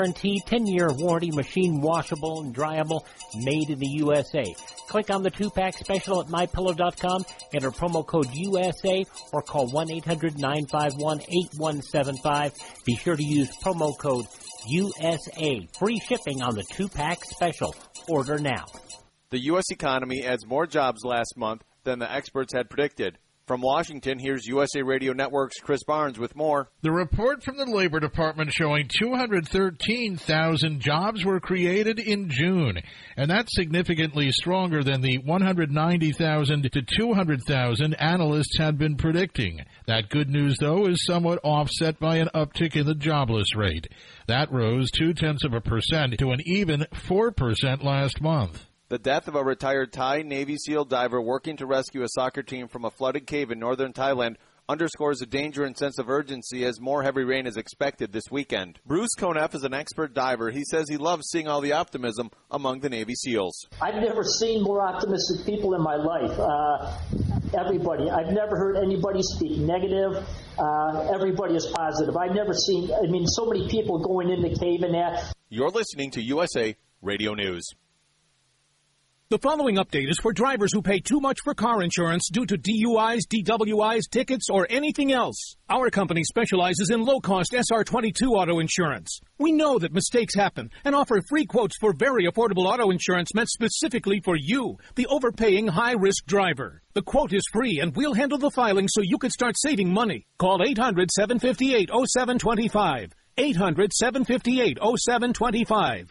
Guaranteed 10-year warranty, machine washable and dryable, made in the USA. Click on the 2-pack special at MyPillow.com, enter promo code USA, or call 1-800-951-8175. Be sure to use promo code USA. Free shipping on the 2-pack special. Order now. The U.S. economy adds more jobs last month than the experts had predicted. From Washington, here's USA Radio Network's Chris Barnes with more. The report from the Labor Department showing 213,000 jobs were created in June, and that's significantly stronger than the 190,000 to 200,000 analysts had been predicting. That good news, though, is somewhat offset by an uptick in the jobless rate. That rose 0.2% to an even 4% last month. The death of a retired Thai Navy SEAL diver working to rescue a soccer team from a flooded cave in northern Thailand underscores the danger and sense of urgency as more heavy rain is expected this weekend. Bruce Koneff is an expert diver. He says he loves seeing all the optimism among the Navy SEALs. I've never seen more optimistic people in my life. Everybody. I've never heard anybody speak negative. Everybody is positive. I've never seen, so many people going in the cave and that. You're listening to USA Radio News. The following update is for drivers who pay too much for car insurance due to DUIs, DWIs, tickets, or anything else. Our company specializes in low-cost SR22 auto insurance. We know that mistakes happen and offer free quotes for very affordable auto insurance meant specifically for you, the overpaying high-risk driver. The quote is free, and we'll handle the filing so you can start saving money. Call 800-758-0725. 800-758-0725.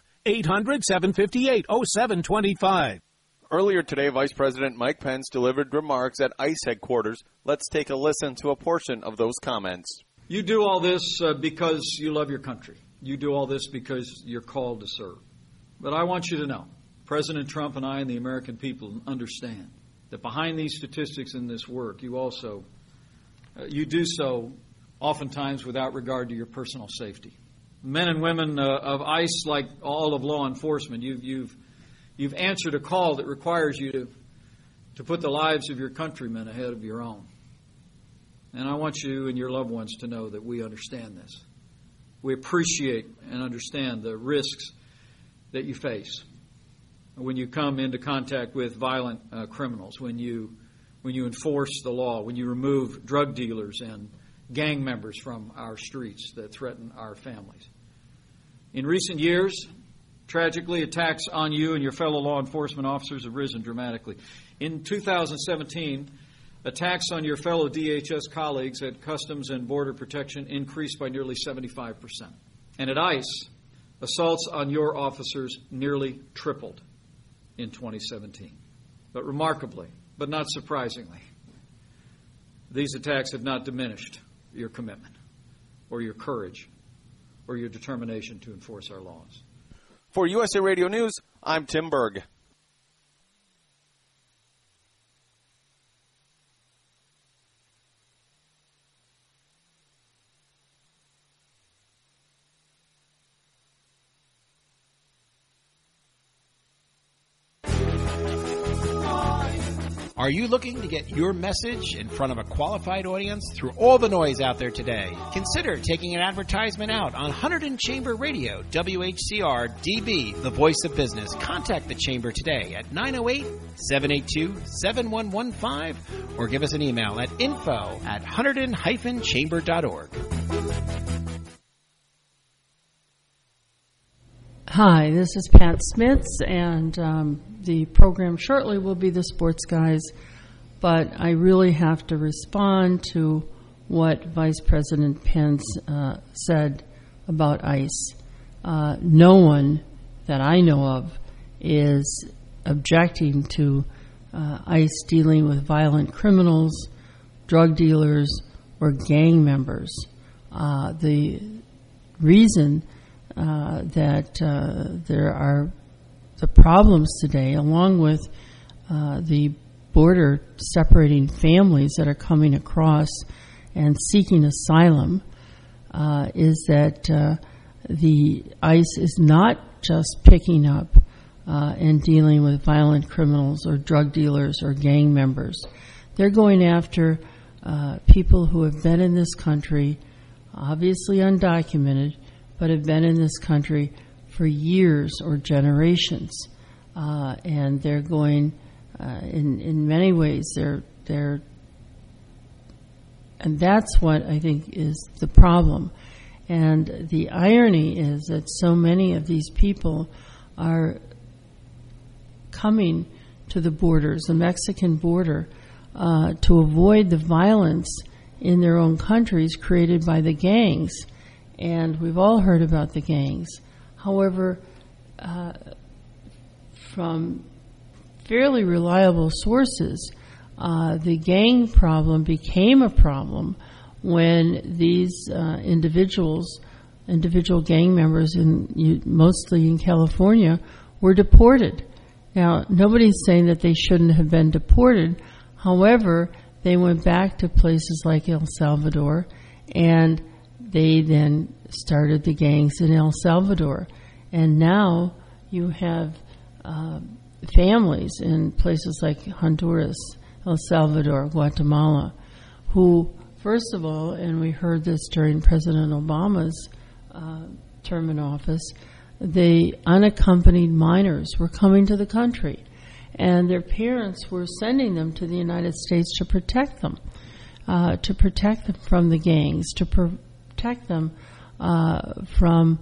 800-758-0725. Earlier today, Vice President Mike Pence delivered remarks at ICE headquarters. Let's take a listen to a portion of those comments. You do all this because you love your country. You do all this because you're called to serve. But I want you to know, President Trump and I and the American people understand that behind these statistics and this work, you also, you do so oftentimes without regard to your personal safety. Men and women of ICE, like all of law enforcement, you've answered a call that requires you to put the lives of your countrymen ahead of your own. And I want you and your loved ones to know that we understand this. We appreciate and understand the risks that you face when you come into contact with violent criminals, when you enforce the law, when you remove drug dealers and gang members from our streets that threaten our families. In recent years, tragically, attacks on you and your fellow law enforcement officers have risen dramatically. In 2017, attacks on your fellow DHS colleagues at Customs and Border Protection increased by nearly 75%. And at ICE, assaults on your officers nearly tripled in 2017. But remarkably, but not surprisingly, these attacks have not diminished your commitment or your courage or your determination to enforce our laws. For USA Radio News, I'm Tim Berg. Are you looking to get your message in front of a qualified audience through all the noise out there today? Consider taking an advertisement out on Hunterdon Chamber Radio, WHCR DB, the voice of business. Contact the Chamber today at 908-782-7115 or give us an email at info@hunterdon-chamber.org. Hi, this is Pat Smits, and the program shortly will be the Sports Guys, but I really have to respond to what Vice President Pence said about ICE. No one that I know of is objecting to ICE dealing with violent criminals, drug dealers, or gang members. The reason that there are the problems today, along with the border separating families that are coming across and seeking asylum, is that the ICE is not just picking up and dealing with violent criminals or drug dealers or gang members. They're going after people who have been in this country, obviously undocumented, but have been in this country for years or generations, and they're going. In many ways, they're, and that's what I think is the problem. And the irony is that so many of these people are coming to the borders, the Mexican border, to avoid the violence in their own countries created by the gangs. And we've all heard about the gangs. However, from fairly reliable sources, the gang problem became a problem when these individual gang members, mostly in California, were deported. Now, nobody's saying that they shouldn't have been deported. However, they went back to places like El Salvador, and they then started the gangs in El Salvador. And now you have families in places like Honduras, El Salvador, Guatemala, who, first of all, and we heard this during President Obama's term in office, the unaccompanied minors were coming to the country, and their parents were sending them to the United States to protect them from the gangs, to protect them from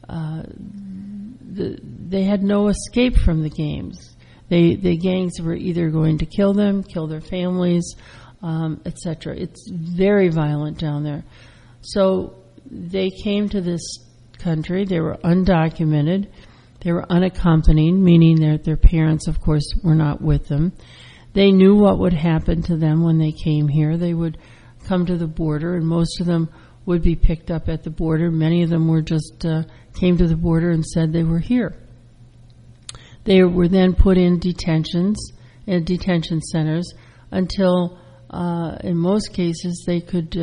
they had no escape from the gangs. The gangs were either going to kill them, kill their families, etc. It's very violent down there. So they came to this country. They were undocumented. They were unaccompanied, meaning that their parents, of course, were not with them. They knew what would happen to them when they came here. They would come to the border, and most of them would be picked up at the border. Many of them were just came to the border and said they were here. They were then put in detention centers until, in most cases, they could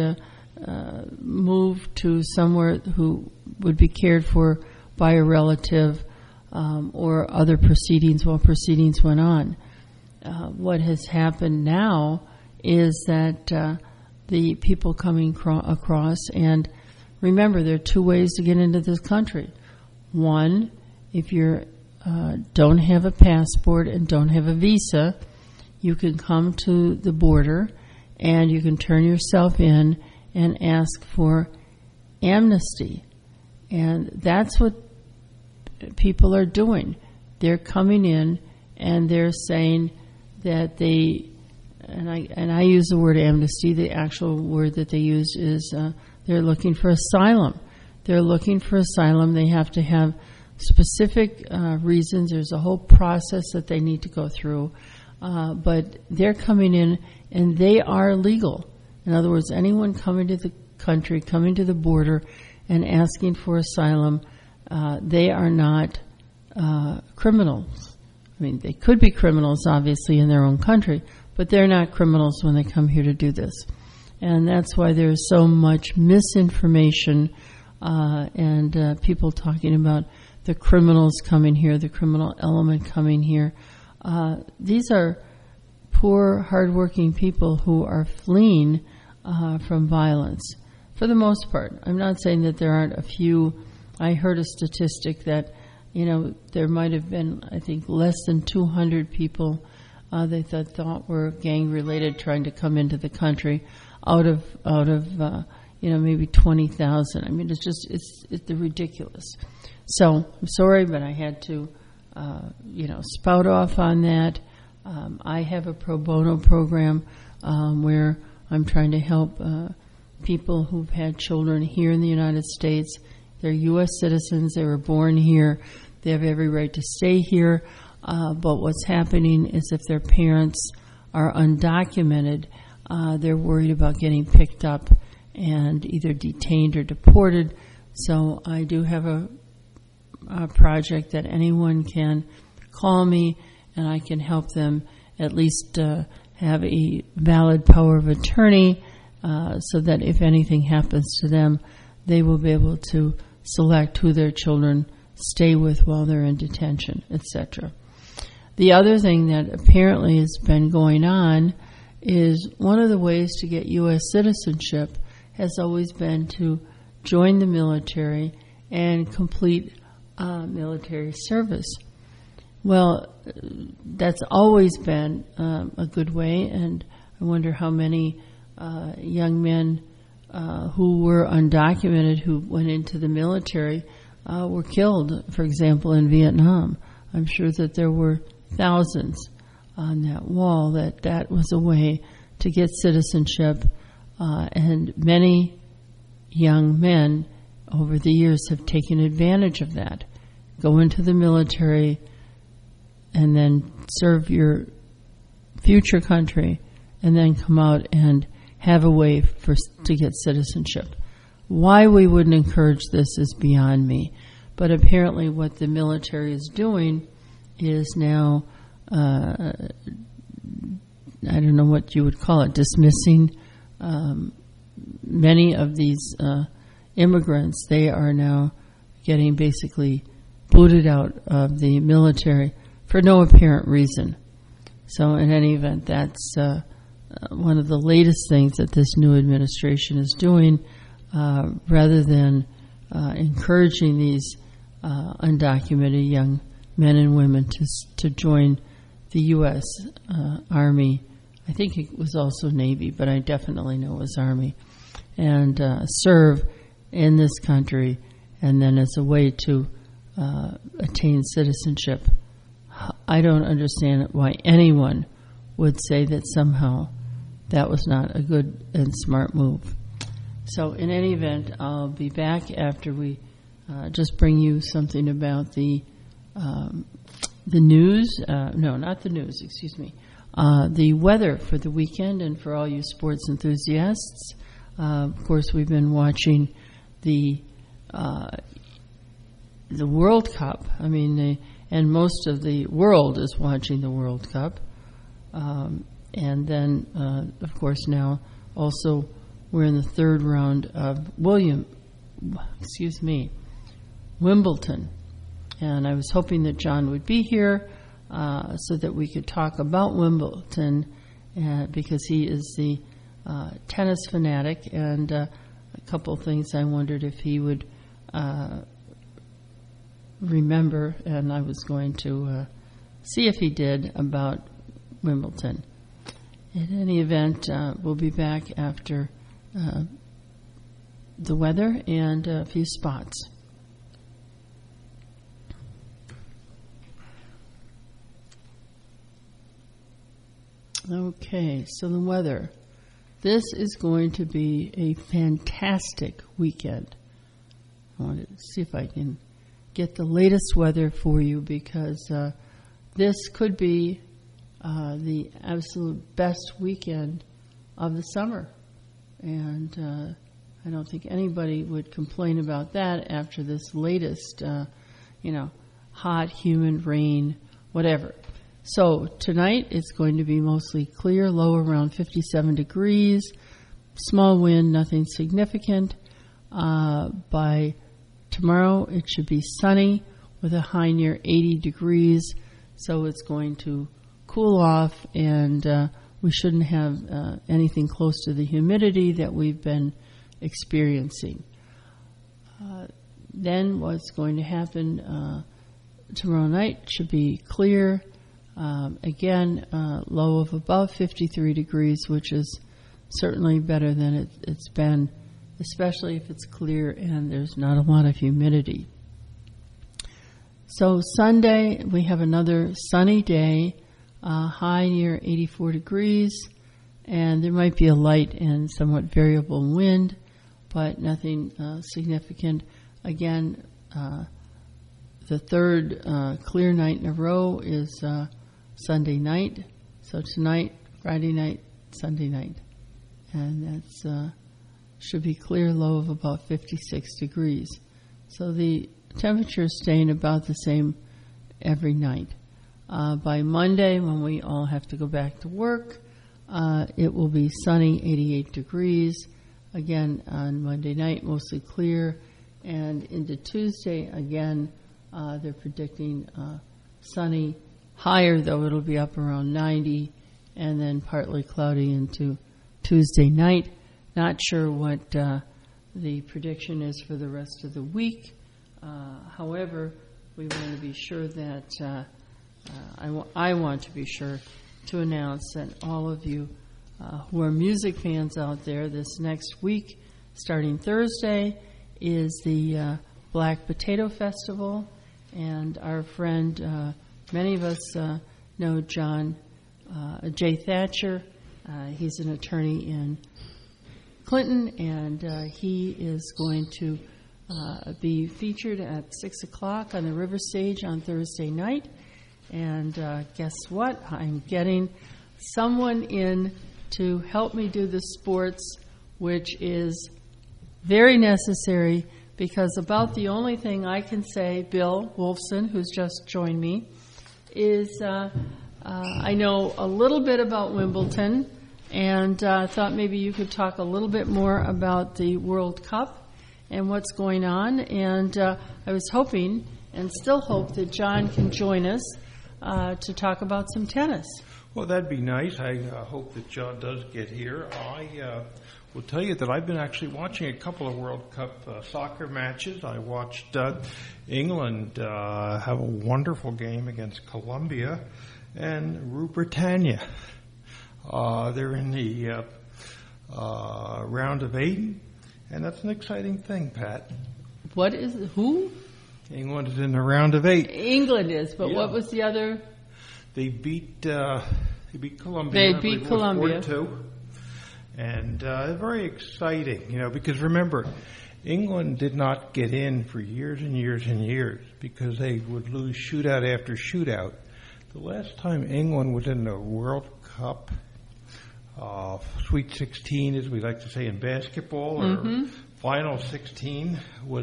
move to somewhere who would be cared for by a relative or other proceedings while proceedings went on. What has happened now is that the people coming across, and remember, there are two ways to get into this country. One, if you don't have a passport and don't have a visa, you can come to the border and you can turn yourself in and ask for amnesty. And that's what people are doing. They're coming in and they're saying that they, and I use the word amnesty, the actual word that they use is they're looking for asylum. They're looking for asylum. They have to have specific reasons. There's a whole process that they need to go through. But they're coming in and they are legal. In other words, anyone coming to the country, coming to the border and asking for asylum, they are not criminals. I mean, they could be criminals, obviously, in their own country, but they're not criminals when they come here to do this. And that's why there's so much misinformation and people talking about the criminals coming here, the criminal element coming here. These are poor, hardworking people who are fleeing from violence, for the most part. I'm not saying that there aren't a few. I heard a statistic that, there might have been, I think, less than 200 people they thought were gang-related trying to come into the country out of maybe 20,000. I mean, it's ridiculous. So I'm sorry, but I had to, spout off on that. I have a pro bono program where I'm trying to help people who've had children here in the United States. They're U.S. citizens. They were born here. They have every right to stay here. But what's happening is if their parents are undocumented, they're worried about getting picked up and either detained or deported. So I do have a project that anyone can call me, and I can help them at least have a valid power of attorney so that if anything happens to them, they will be able to select who their children stay with while they're in detention, etc. The other thing that apparently has been going on is one of the ways to get U.S. citizenship has always been to join the military and complete military service. Well, that's always been a good way, and I wonder how many young men who were undocumented who went into the military were killed, for example, in Vietnam. I'm sure that there were thousands on that wall, that was a way to get citizenship, and many young men over the years have taken advantage of that. Go into the military and then serve your future country, and then come out and have a way to get citizenship. Why we wouldn't encourage this is beyond me. But apparently what the military is doing is now, I don't know what you would call it, dismissing many of these immigrants. They are now getting basically booted out of the military for no apparent reason. So in any event, that's one of the latest things that this new administration is doing, rather than encouraging these undocumented young men and women to join the U.S. Army. I think it was also Navy, but I definitely know it was Army, and serve in this country, and then as a way to attain citizenship. I don't understand why anyone would say that somehow that was not a good and smart move. So in any event, I'll be back after we just bring you something about the news. No, not the news, excuse me. The weather for the weekend and for all you sports enthusiasts. Of course, we've been watching the World Cup. I mean, and most of the world is watching the World Cup. And then, of course, now also we're in the third round of Wimbledon. And I was hoping that John would be here so that we could talk about Wimbledon, because he is the tennis fanatic. And a couple of things I wondered if he would remember, and I was going to see if he did, about Wimbledon. In any event, we'll be back after the weather and a few spots. Okay, so the weather. This is going to be a fantastic weekend. I want to see if I can get the latest weather for you, because this could be the absolute best weekend of the summer. And I don't think anybody would complain about that after this latest, hot, humid, rain, whatever. So tonight it's going to be mostly clear, low around 57 degrees, small wind, nothing significant. By tomorrow it should be sunny with a high near 80 degrees, so it's going to cool off, and we shouldn't have anything close to the humidity that we've been experiencing. Then what's going to happen tomorrow night should be clear. Again, low of above 53 degrees, which is certainly better than it's been, especially if it's clear and there's not a lot of humidity. So Sunday, we have another sunny day, high near 84 degrees, and there might be a light and somewhat variable wind, but nothing significant. Again, the third clear night in a row is Sunday night. So tonight, Friday night, Sunday night. And that's should be clear, low of about 56 degrees. So the temperature is staying about the same every night. By Monday, when we all have to go back to work, it will be sunny, 88 degrees. Again, on Monday night, mostly clear. And into Tuesday, again, they're predicting sunny, higher though, it'll be up around 90, and then partly cloudy into Tuesday night. Not sure what the prediction is for the rest of the week, However, we want to be sure that I want to be sure to announce that all of you who are music fans out there, this next week, starting Thursday, is the Black Potato Festival, and our friend, many of us know John Jay Thatcher. He's an attorney in Clinton, and he is going to be featured at 6 o'clock on the River Stage on Thursday night. And guess what? I'm getting someone in to help me do the sports, which is very necessary, because about the only thing I can say, Bill Wolfson, who's just joined me, is I know a little bit about Wimbledon, and thought maybe you could talk a little bit more about the World Cup and what's going on. And I was hoping, and still hope, that John can join us to talk about some tennis. Well, that'd be nice. I hope that John does get here. I will tell you that I've been actually watching a couple of World Cup soccer matches. I watched England have a wonderful game against Colombia, and Rue Britannia. They're in the round of 8, and that's an exciting thing, Pat. What is who? England is in the round of 8. England is, but yeah. What was the other? They beat Colombia. They beat Colombia 4-2. And very exciting, because remember, England did not get in for years and years and years because they would lose shootout after shootout. The last time England was in the World Cup, Sweet 16, as we like to say in basketball, or Final 16, was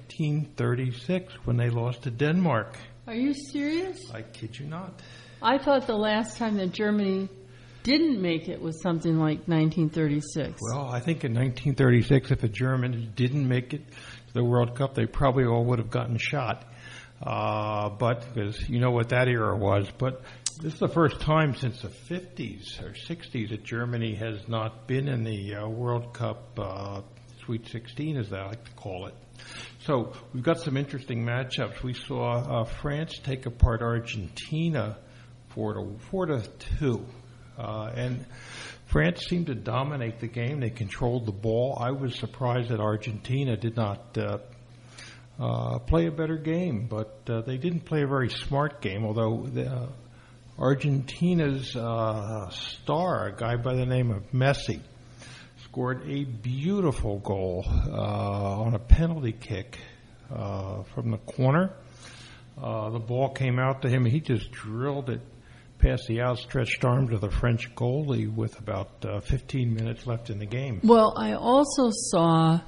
1936 when they lost to Denmark. Are you serious? I kid you not. I thought the last time that Germany didn't make it was something like 1936. Well, I think in 1936, if the Germans didn't make it to the World Cup, they probably all would have gotten shot. But because you know what that era was. But this is the first time since the 50s or 60s that Germany has not been in the World Cup Sweet 16, as they like to call it. So we've got some interesting matchups. We saw France take apart Argentina 4-2. And France seemed to dominate the game. They controlled the ball. I was surprised that Argentina did not play a better game, but they didn't play a very smart game, although Argentina's star, a guy by the name of Messi, scored a beautiful goal on a penalty kick from the corner. The ball came out to him. He just drilled it past the outstretched arms of the French goalie with about 15 minutes left in the game. Well, I also saw,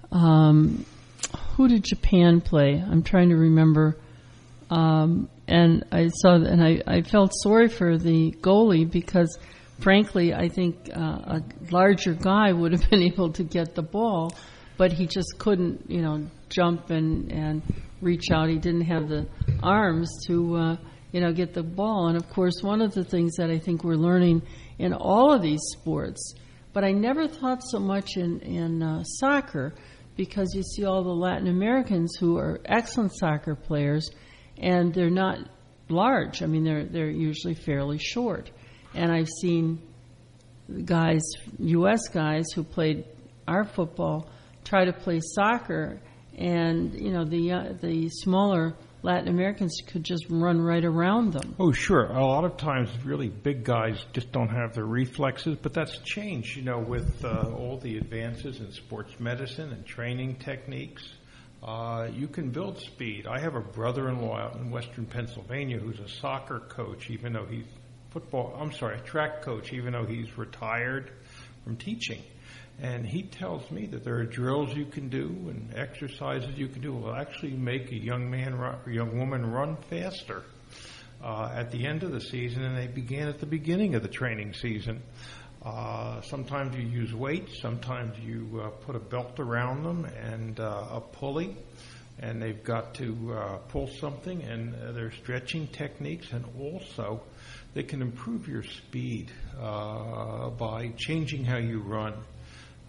who did Japan play? I'm trying to remember. And I saw, and I felt sorry for the goalie because, frankly, I think a larger guy would have been able to get the ball, but he just couldn't, jump and reach out. He didn't have the arms to get the ball. And, of course, one of the things that I think we're learning in all of these sports, but I never thought so much in soccer, because you see all the Latin Americans who are excellent soccer players, and they're not large. I mean, they're usually fairly short. And I've seen guys, U.S. guys who played our football, try to play soccer, and, the smaller Latin Americans could just run right around them. Oh, sure. A lot of times really big guys just don't have the reflexes, but that's changed, with all the advances in sports medicine and training techniques. You can build speed. I have a brother-in-law out in western Pennsylvania who's a soccer coach, even though he's a track coach, even though he's retired from teaching. And he tells me that there are drills you can do and exercises you can do that will actually make a young man or young woman run faster at the end of the season than they began at the beginning of the training season. Sometimes you use weights, sometimes you put a belt around them and a pulley, and they've got to pull something, and there's stretching techniques, and also they can improve your speed by changing how you run.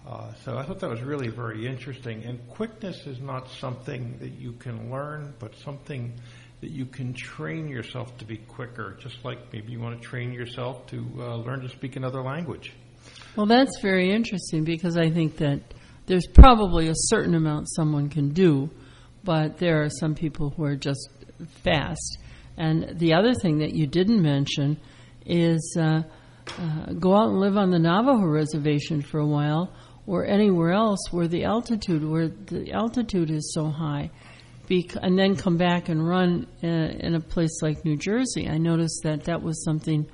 So I thought that was really very interesting. And quickness is not something that you can learn, but something that you can train yourself to be quicker, just like maybe you want to train yourself to learn to speak another language. Well, that's very interesting, because I think that there's probably a certain amount someone can do, but there are some people who are just fast. And the other thing that you didn't mention is go out and live on the Navajo reservation for a while, or anywhere else where the altitude is so high, and then come back and run in a place like New Jersey. I noticed that was something,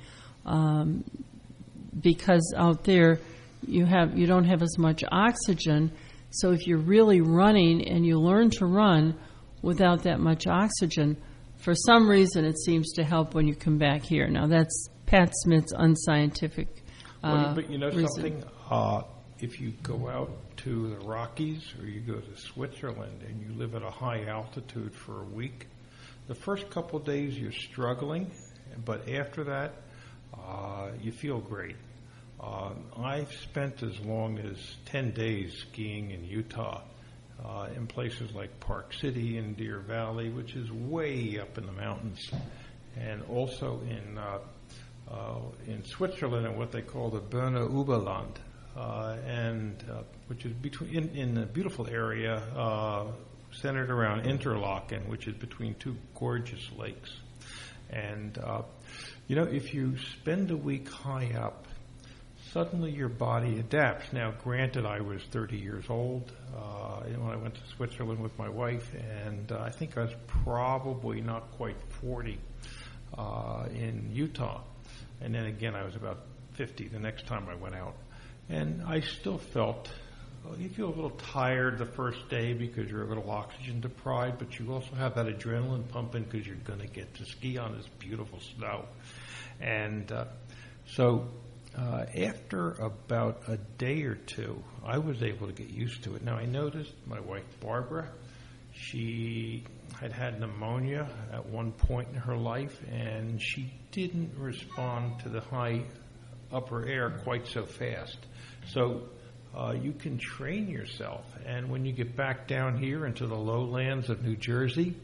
because out there you don't have as much oxygen. So if you're really running and you learn to run without that much oxygen, for some reason it seems to help when you come back here. Now that's Pat Smith's unscientific but you know reason. Something? If you go out to the Rockies or you go to Switzerland and you live at a high altitude for a week, the first couple of days you're struggling, but after that you feel great. I've spent as long as 10 days skiing in Utah, in places like Park City and Deer Valley, which is way up in the mountains, and also in Switzerland in what they call the Berner Oberland, which is in a beautiful area centered around Interlaken, which is between two gorgeous lakes. And if you spend a week high up, suddenly your body adapts. Now, granted, I was 30 years old when I went to Switzerland with my wife, and I think I was probably not quite 40 in Utah. And then again, I was about 50 the next time I went out. And I still felt, you feel a little tired the first day because you're a little oxygen deprived, but you also have that adrenaline pumping because you're going to get to ski on this beautiful snow. And so after about a day or two, I was able to get used to it. Now, I noticed my wife, Barbara, she had pneumonia at one point in her life, and she didn't respond to the high upper air quite so fast. So you can train yourself, and when you get back down here into the lowlands of New Jersey,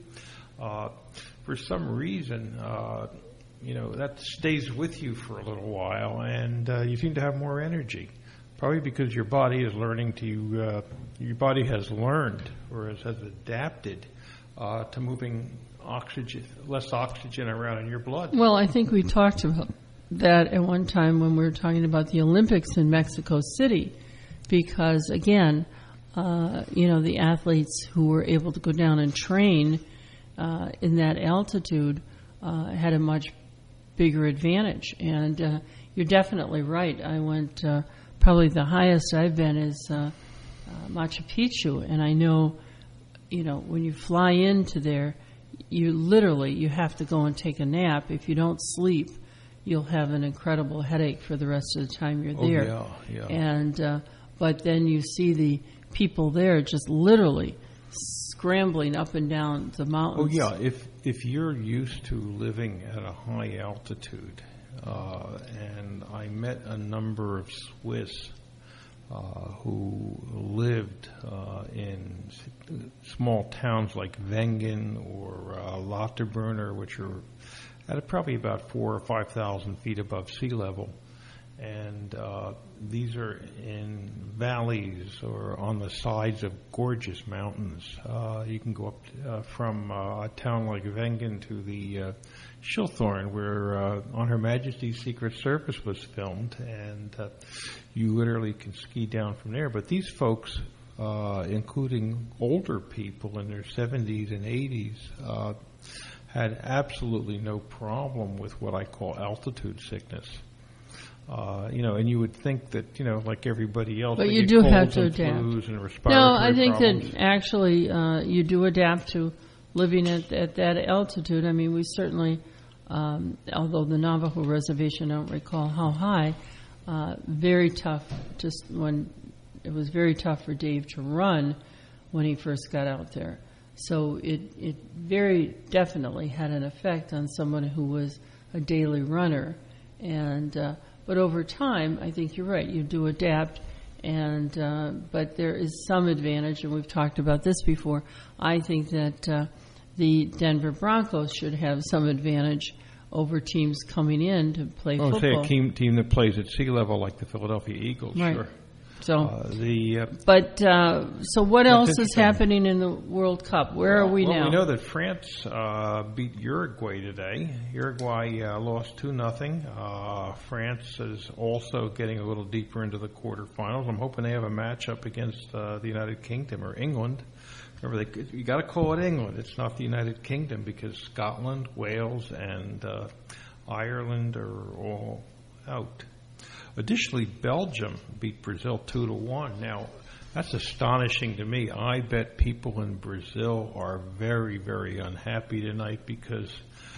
for some reason, that stays with you for a little while, and you seem to have more energy. Probably because your body is learning your body has learned or has adapted to moving less oxygen around in your blood. Well, I think we talked about that at one time when we were talking about the Olympics in Mexico City, because again, the athletes who were able to go down and train in that altitude had a much bigger advantage. And you're definitely right. I went, probably the highest I've been is Machu Picchu, and I know, when you fly into there, you have to go and take a nap. If you don't sleep, you'll have an incredible headache for the rest of the time you're there. Oh, yeah. And but then you see the people there just literally scrambling up and down the mountains. Oh, yeah. If you're used to living at a high altitude, and I met a number of Swiss who lived in small towns like Wengen or Lauterbrunnen, which are at probably about 4,000 or 5,000 feet above sea level. And these are in valleys or on the sides of gorgeous mountains. You can go up from a town like Wengen to the Schilthorn, where On Her Majesty's Secret Service was filmed, and you literally can ski down from there. But these folks, including older people in their 70s and 80s, had absolutely no problem with what I call altitude sickness. And you would think that, like everybody else, but you do have to adapt. And respiratory no, I think problems. that actually you do adapt to living at that altitude. I mean, we certainly, although the Navajo reservation, I don't recall how high, very tough. It was very tough for Dave to run when he first got out there. So it very definitely had an effect on someone who was a daily runner. And but over time, I think you're right. You do adapt, And but there is some advantage, and we've talked about this before. I think that the Denver Broncos should have some advantage over teams coming in to play football. Say a team that plays at sea level like the Philadelphia Eagles, right. Sure. So, so what else is happening in the World Cup? Where are we now? We know that France beat Uruguay today. Uruguay lost 2-0. France is also getting a little deeper into the quarterfinals. I'm hoping they have a matchup against the United Kingdom or England. Remember, you got to call it England. It's not the United Kingdom because Scotland, Wales, and Ireland are all out. Additionally, Belgium beat Brazil 2-1. Now, that's astonishing to me. I bet people in Brazil are very, very unhappy tonight because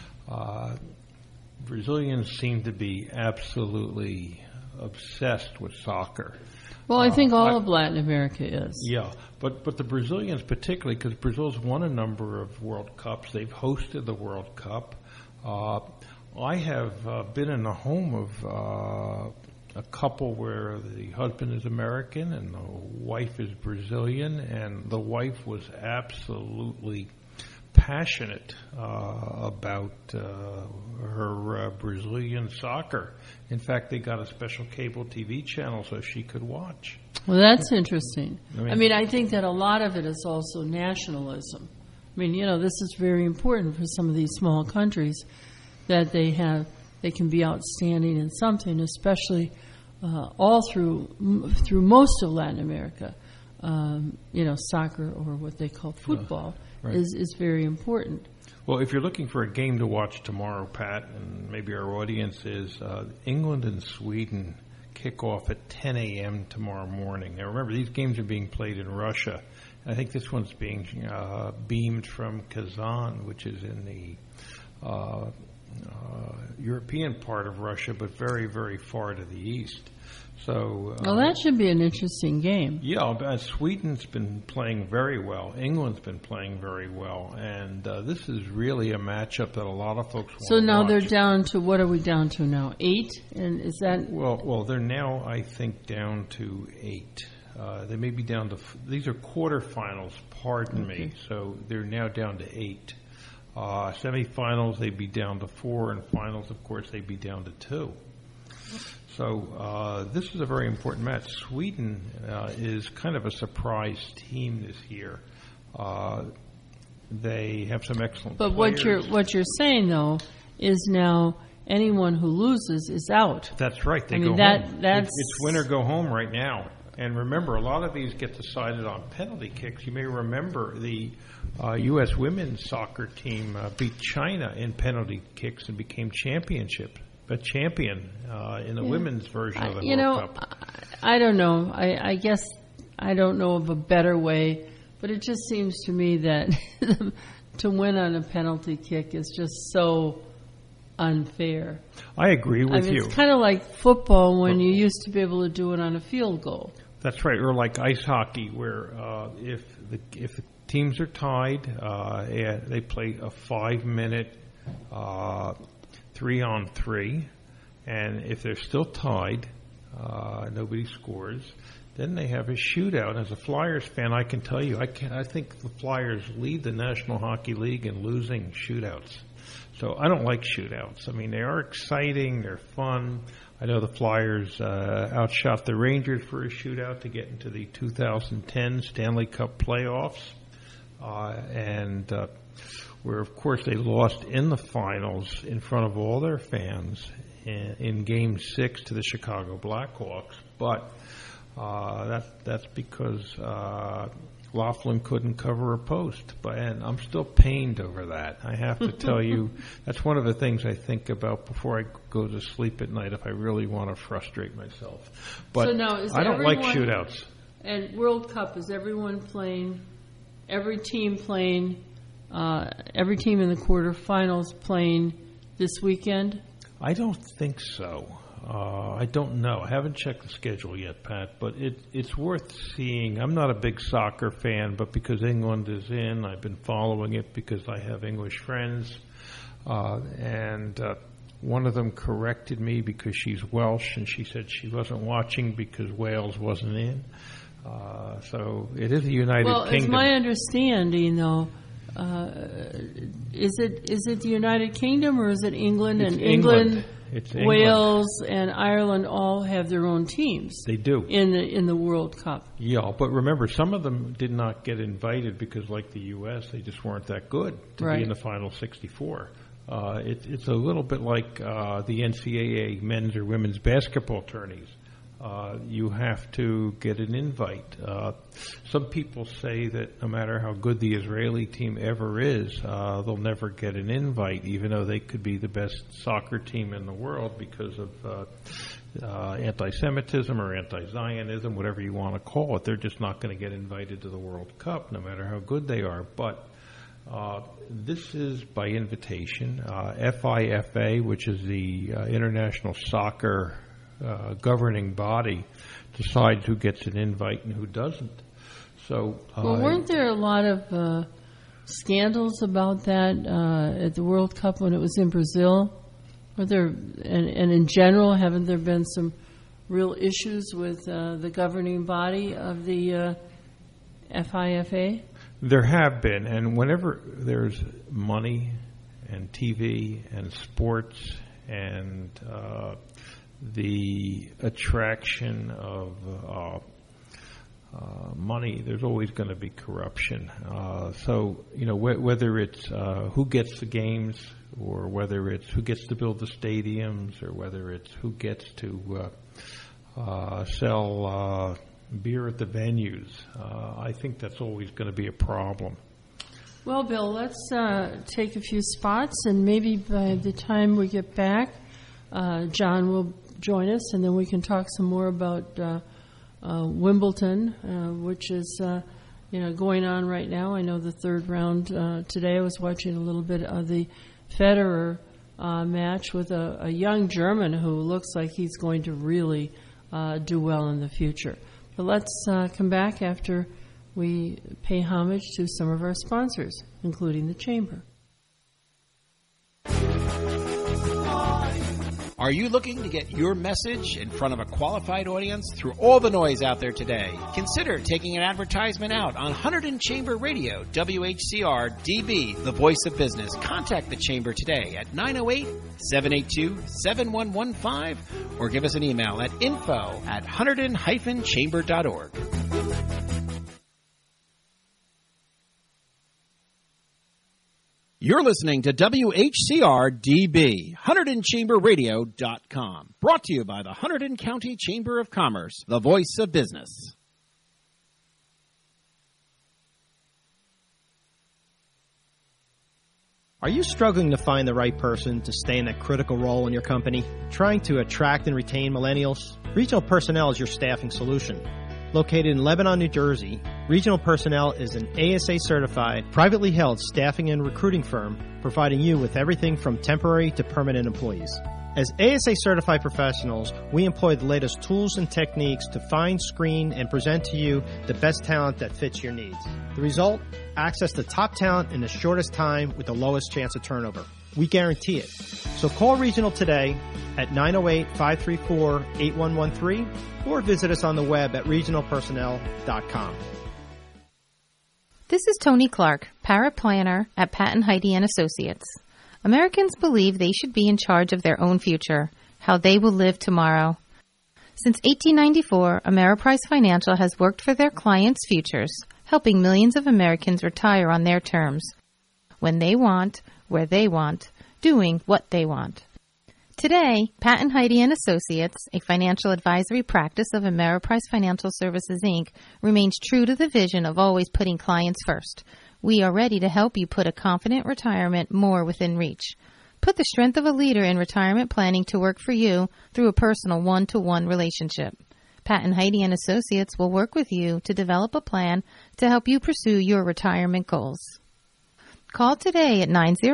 Brazilians seem to be absolutely obsessed with soccer. Well, I think all of Latin America is. Yeah, but the Brazilians particularly, because Brazil's won a number of World Cups. They've hosted the World Cup. I have been in the home of a couple where the husband is American and the wife is Brazilian, and the wife was absolutely passionate about her Brazilian soccer. In fact, they got a special cable TV channel so she could watch. Well, that's interesting. I mean, I think that a lot of it is also nationalism. I mean, this is very important for some of these small countries that they can be outstanding in something, especially all through most of Latin America. Soccer, or what they call football, right, is very important. Well, if you're looking for a game to watch tomorrow, Pat, and maybe our audience is, England and Sweden kick off at 10 a.m. tomorrow morning. Now, remember, these games are being played in Russia. I think this one's being beamed from Kazan, which is in the European part of Russia, but very, very far to the east. So, well, that should be an interesting game. Yeah, Sweden's been playing very well. England's been playing very well, and this is really a matchup that a lot of folks want to watch. So now they're down to, what are we down to now? 8, and is that? Well, they're now, I think, down to 8. They may be down to. These are quarterfinals. Pardon me. So they're now down to 8. Semifinals, they'd be down to 4, and finals, of course, they'd be down to 2. So this is a very important match. Sweden is kind of a surprise team this year. They have some excellent players. But what you're saying, though, is now anyone who loses is out. That's right. They go home. It's win or go home right now. And remember, a lot of these get decided on penalty kicks. You may remember the U.S. women's soccer team beat China in penalty kicks and became champion in the women's version of the World Cup. I don't know. I guess I don't know of a better way, but it just seems to me that to win on a penalty kick is just so unfair. I agree with you. It's kind of like football when you used to be able to do it on a field goal. That's right, or like ice hockey, where if the teams are tied, they play a 5-minute 3-on-3, and if they're still tied, nobody scores. Then they have a shootout. As a Flyers fan, I can tell you, I think the Flyers lead the National Hockey League in losing shootouts. So I don't like shootouts. I mean, they are exciting, they're fun. I know the Flyers outshot the Rangers for a shootout to get into the 2010 Stanley Cup playoffs, and where, of course, they lost in the finals in front of all their fans in Game 6 to the Chicago Blackhawks. But that's because Laughlin couldn't cover a post. And I'm still pained over that. I have to tell you, that's one of the things I think about before I go to sleep at night if I really want to frustrate myself. But so now, I don't like shootouts. And World Cup, is everyone playing, every team playing, every team in the quarterfinals playing this weekend? I don't think so. I don't know. I haven't checked the schedule yet, Pat, but it's worth seeing. I'm not a big soccer fan, but because England is in, I've been following it because I have English friends. And One of them corrected me because she's Welsh, and she said she wasn't watching because Wales wasn't in. So it is a United Kingdom. Well, it's my understanding, though. Is it the United Kingdom or is it England? It's and England. Wales and Ireland all have their own teams. They do in the World Cup. Yeah, but remember, some of them did not get invited because, like the U.S., they just weren't that good to be in the final 64. It's a little bit like the NCAA men's or women's basketball tourneys. You have to get an invite. Some people say that no matter how good the Israeli team ever is, they'll never get an invite, even though they could be the best soccer team in the world because of anti-Semitism or anti-Zionism, whatever you want to call it. They're just not going to get invited to the World Cup, no matter how good they are. But this is by invitation. FIFA, which is the International Soccer governing body, decides who gets an invite and who doesn't. So, weren't there a lot of scandals about that at the World Cup when it was in Brazil? Were there, and in general, haven't there been some real issues with the governing body of the FIFA? There have been, and whenever there's money and TV and sports and the attraction of money, there's always going to be corruption. So, whether it's who gets the games, or whether it's who gets to build the stadiums, or whether it's who gets to sell beer at the venues, I think that's always going to be a problem. Well, Bill, let's take a few spots, and maybe by the time we get back, John will join us, and then we can talk some more about Wimbledon, which is going on right now. I know the third round today. I was watching a little bit of the Federer match with a young German who looks like he's going to really do well in the future. But let's come back after we pay homage to some of our sponsors, including the Chamber. Are you looking to get your message in front of a qualified audience through all the noise out there today? Consider taking an advertisement out on Hunterdon Chamber Radio, WHCR DB, the voice of business. Contact the Chamber today at 908-782-7115 or give us an email at info@hunterdon-chamber.org. You're listening to WHCR-DB, HunterdonChamberRadio.com. Brought to you by the Hunterdon County Chamber of Commerce, the voice of business. Are you struggling to find the right person to stay in that critical role in your company? Trying to attract and retain millennials? Regional Personnel is your staffing solution. Located in Lebanon, New Jersey, Regional Personnel is an ASA-certified, privately held staffing and recruiting firm providing you with everything from temporary to permanent employees. As ASA-certified professionals, we employ the latest tools and techniques to find, screen, and present to you the best talent that fits your needs. The result? Access to top talent in the shortest time with the lowest chance of turnover. We guarantee it. So call Regional today at 908-534-8113 or visit us on the web at regionalpersonnel.com. This is Tony Clark, paraplanner at Patton Heide & Associates. Americans believe they should be in charge of their own future, how they will live tomorrow. Since 1894, Ameriprise Financial has worked for their clients' futures, helping millions of Americans retire on their terms, when they want, where they want, doing what they want. Today, Patton Heide & Associates, a financial advisory practice of Ameriprise Financial Services, Inc., remains true to the vision of always putting clients first. We are ready to help you put a confident retirement more within reach. Put the strength of a leader in retirement planning to work for you through a personal one-to-one relationship. Patton Heide & Associates will work with you to develop a plan to help you pursue your retirement goals. Call today at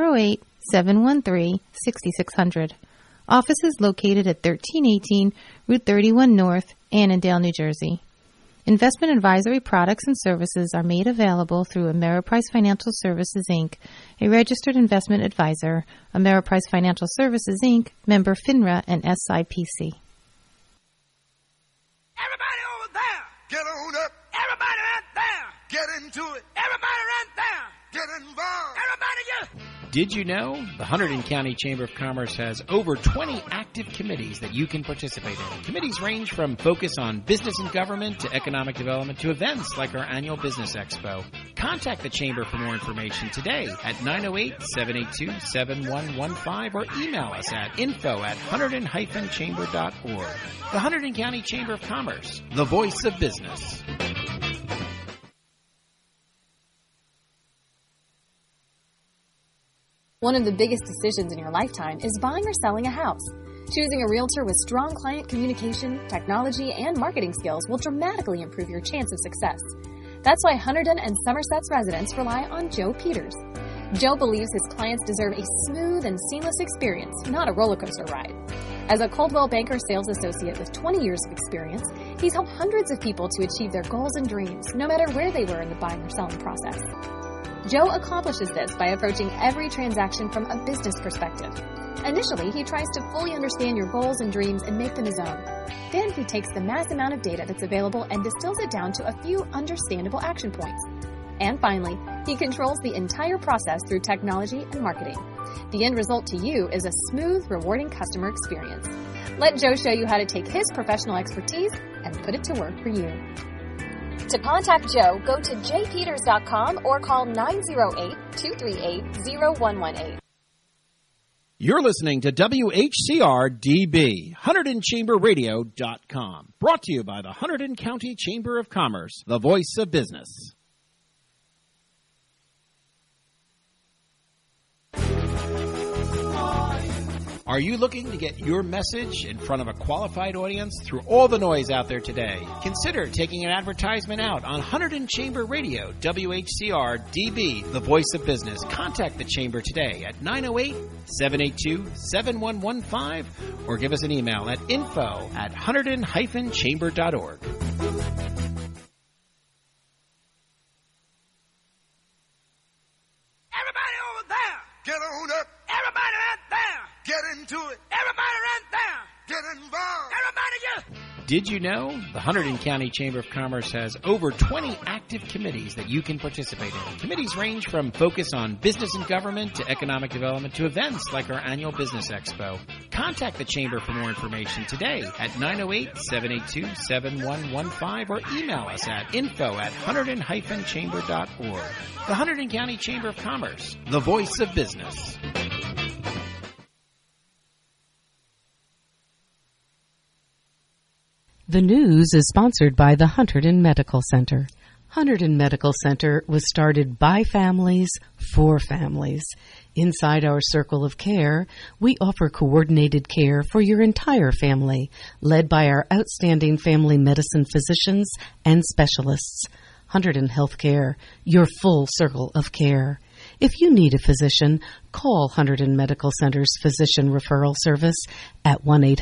908-713-6600. Office is located at 1318 Route 31 North, Annandale, New Jersey. Investment advisory products and services are made available through Ameriprise Financial Services, Inc., a registered investment advisor. Ameriprise Financial Services, Inc., member FINRA and SIPC. Everybody over there, get on up. Everybody right there, get into it. Everybody right there, get involved. Everybody get... Did you know the Hunterdon County Chamber of Commerce has over 20 active committees that you can participate in? Committees range from focus on business and government to economic development to events like our annual Business Expo. Contact the Chamber for more information today at 908-782-7115 or email us at info@hunterdon-chamber.org. The Hunterdon County Chamber of Commerce, the voice of business. One of the biggest decisions in your lifetime is buying or selling a house. Choosing a realtor with strong client communication, technology, and marketing skills will dramatically improve your chance of success. That's why Hunterdon and Somerset's residents rely on Joe Peters. Joe believes his clients deserve a smooth and seamless experience, not a roller coaster ride. As a Coldwell Banker sales associate with 20 years of experience, he's helped hundreds of people to achieve their goals and dreams, no matter where they were in the buying or selling process. Joe accomplishes this by approaching every transaction from a business perspective. Initially, he tries to fully understand your goals and dreams and make them his own. Then he takes the mass amount of data that's available and distills it down to a few understandable action points. And finally, he controls the entire process through technology and marketing. The end result to you is a smooth, rewarding customer experience. Let Joe show you how to take his professional expertise and put it to work for you. To contact Joe, go to jpeters.com or call 908-238-0118. You're listening to WHCR-DB, HunterdonChamberRadio.com. Brought to you by the Hunterdon County Chamber of Commerce, the voice of business. Are you looking to get your message in front of a qualified audience through all the noise out there today? Consider taking an advertisement out on Hunterdon Chamber Radio, WHCR-DB, the voice of business. Contact the Chamber today at 908-782-7115 or give us an email at info@hunterdon-chamber.org. Everybody over there, get on up. Everybody right there, get into it. Everybody right there, get involved. Everybody get... Did you know the Hunterdon County Chamber of Commerce has over 20 active committees that you can participate in? Committees range from focus on business and government to economic development to events like our annual Business Expo. Contact the Chamber for more information today at 908-782-7115 or email us at info@hunterdon-chamber.org. The Hunterdon County Chamber of Commerce, the voice of business. The news is sponsored by the Hunterdon Medical Center. Hunterdon Medical Center was started by families for families. Inside our circle of care, we offer coordinated care for your entire family, led by our outstanding family medicine physicians and specialists. Hunterdon Healthcare, your full circle of care. If you need a physician, call Hunterdon Medical Center's Physician Referral Service at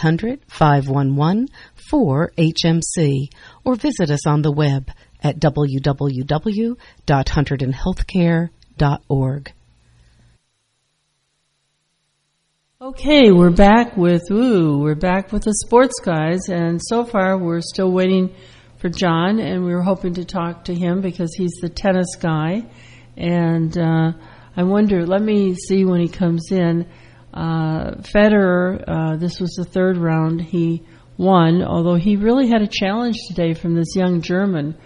1-800-511-4HMC or visit us on the web at www.hunterdonhealthcare.org. Okay, we're back with the sports guys, and so far we're still waiting for John, and we were hoping to talk to him because he's the tennis guy. And I wonder, let me see when he comes in. Federer, this was the third round, he won, although he really had a challenge today from this young German.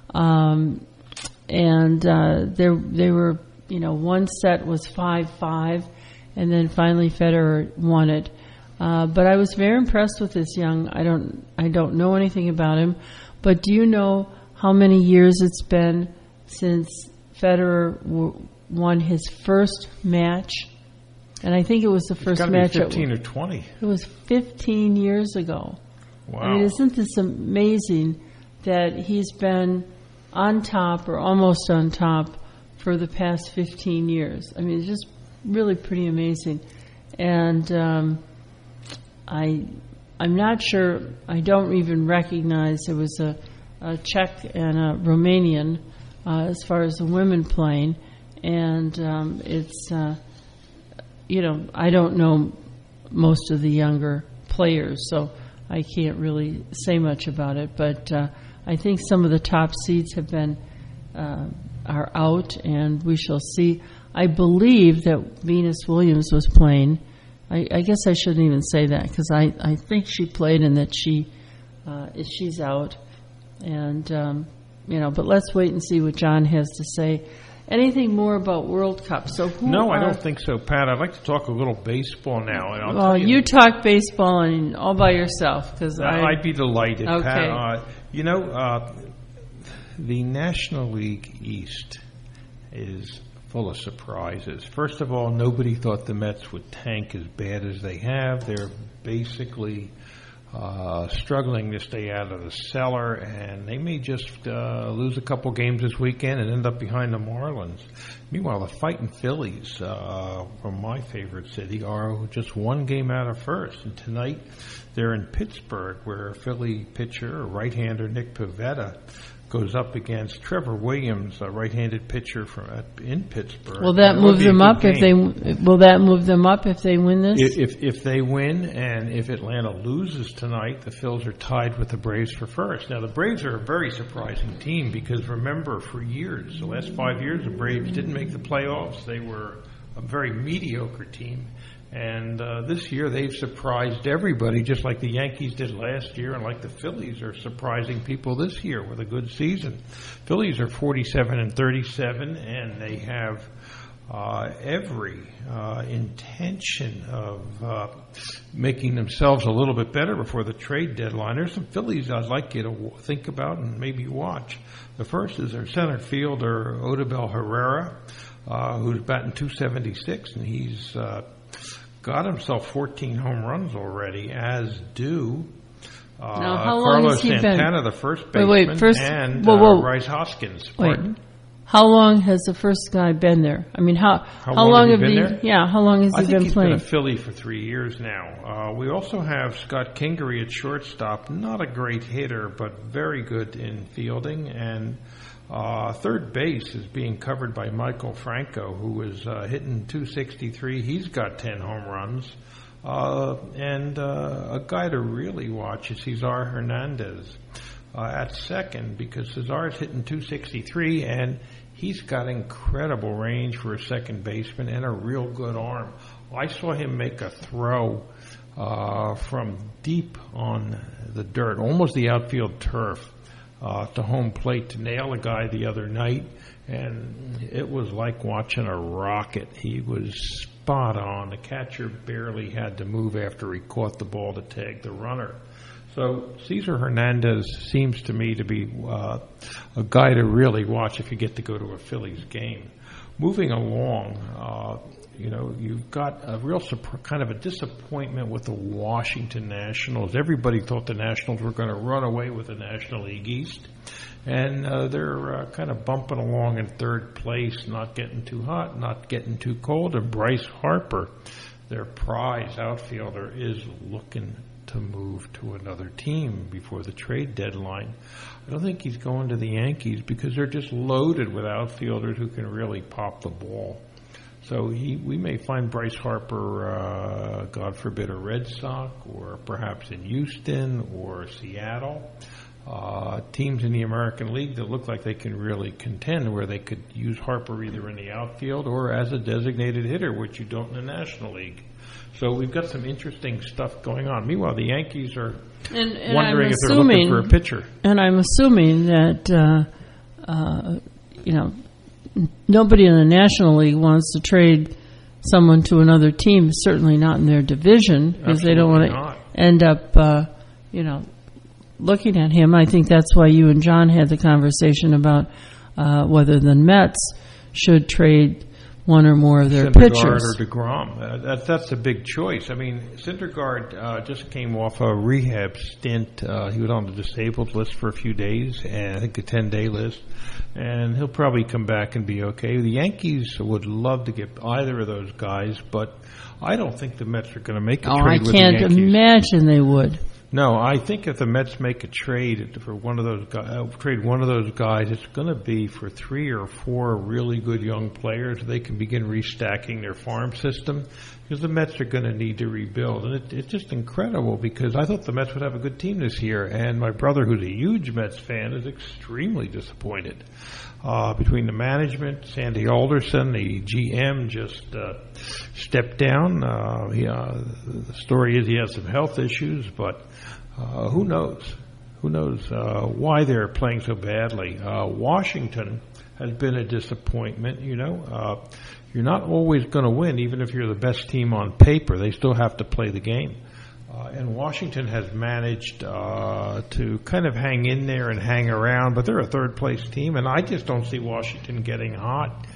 They were, one set was 5-5, and then finally Federer won it. But I was very impressed with this young, I don't know anything about him, but do you know how many years it's been since Federer won his first match? And I think it was the first match. 15 or 20. It was 15 years ago. Wow. I mean, isn't this amazing that he's been on top or almost on top for the past 15 years? I mean, it's just really pretty amazing. And I'm not sure, I don't even recognize, there was a Czech and a Romanian as far as the women playing. And it's, I don't know most of the younger players, so I can't really say much about it. But I think some of the top seeds have been are out, and we shall see. I believe that Venus Williams was playing. I guess I shouldn't even say that because I think she played and that she's out. And, but let's wait and see what John has to say. Anything more about World Cup? So No, I don't think so, Pat. I'd like to talk a little baseball now. And well, you talk baseball and all by yourself. Because I'd be delighted, okay. Pat. The National League East is full of surprises. First of all, nobody thought the Mets would tank as bad as they have. They're basically struggling to stay out of the cellar, and they may just lose a couple games this weekend and end up behind the Marlins. Meanwhile, the fighting Phillies from my favorite city are just one game out of first, and tonight they're in Pittsburgh, where Philly pitcher, right-hander Nick Pivetta, goes up against Trevor Williams, a right-handed pitcher in Pittsburgh. Will that move them up if they? Will that move them up if they win this? If they win, and if Atlanta loses tonight, the Phils are tied with the Braves for first. Now the Braves are a very surprising team because remember, for years, the last 5 years, the Braves didn't make the playoffs. They were a very mediocre team. And this year they've surprised everybody, just like the Yankees did last year, and like the Phillies are surprising people this year with a good season. Phillies are 47-37, and they have every intention of making themselves a little bit better before the trade deadline. There's some Phillies I'd like you to think about and maybe watch. The first is their center fielder, Odubel Herrera, who's batting .276, and he's got himself 14 home runs already, as do now, how long Carlos has he Santana, been? the first baseman, and Bryce Hoskins. Wait, how long has the first guy been there? I mean, how long have been there? Yeah, how long has he been playing? I think he's been a Philly for 3 years now. We also have Scott Kingery at shortstop. Not a great hitter, but very good in fielding. And third base is being covered by Michael Franco, who is hitting .263. He's got 10 home runs. And a guy to really watch is Cesar Hernandez at second, because Cesar's hitting .263, and he's got incredible range for a second baseman and a real good arm. I saw him make a throw from deep on the dirt, almost the outfield turf, to home plate to nail a guy the other night, and it was like watching a rocket. He was spot on. The catcher barely had to move after he caught the ball to tag the runner. So Cesar Hernandez seems to me to be a guy to really watch if you get to go to a Phillies game. Moving along, you've got a real kind of a disappointment with the Washington Nationals. Everybody thought the Nationals were going to run away with the National League East, and they're kind of bumping along in third place, not getting too hot, not getting too cold. And Bryce Harper, their prize outfielder, is looking to move to another team before the trade deadline. I don't think he's going to the Yankees because they're just loaded with outfielders who can really pop the ball. So we may find Bryce Harper, God forbid, a Red Sox, or perhaps in Houston or Seattle. Teams in the American League that look like they can really contend, where they could use Harper either in the outfield or as a designated hitter, which you don't in the National League. So we've got some interesting stuff going on. Meanwhile, the Yankees are wondering if they're looking for a pitcher. And I'm assuming that, nobody in the National League wants to trade someone to another team, certainly not in their division, because they don't want to end up, looking at him. I think that's why you and John had the conversation about whether the Mets should trade one or more of their pitchers. Syndergaard or DeGrom. That's a big choice. I mean, Syndergaard just came off a rehab stint. He was on the disabled list for a few days, and I think a 10-day list. And he'll probably come back and be okay. The Yankees would love to get either of those guys, but I don't think the Mets are going to make a trade with the Yankees. I can't imagine they would. No, I think if the Mets make a trade for one of those guys, it's going to be for 3 or 4 really good young players. They can begin restacking their farm system because the Mets are going to need to rebuild. And it's just incredible because I thought the Mets would have a good team this year, and my brother, who's a huge Mets fan, is extremely disappointed. Between the management, Sandy Alderson, the GM, just stepped down. The story is he has some health issues, but who knows? Who knows why they're playing so badly? Washington has been a disappointment. You're not always going to win, even if you're the best team on paper. They still have to play the game. And Washington has managed to kind of hang in there and hang around, but they're a third-place team, and I just don't see Washington getting hot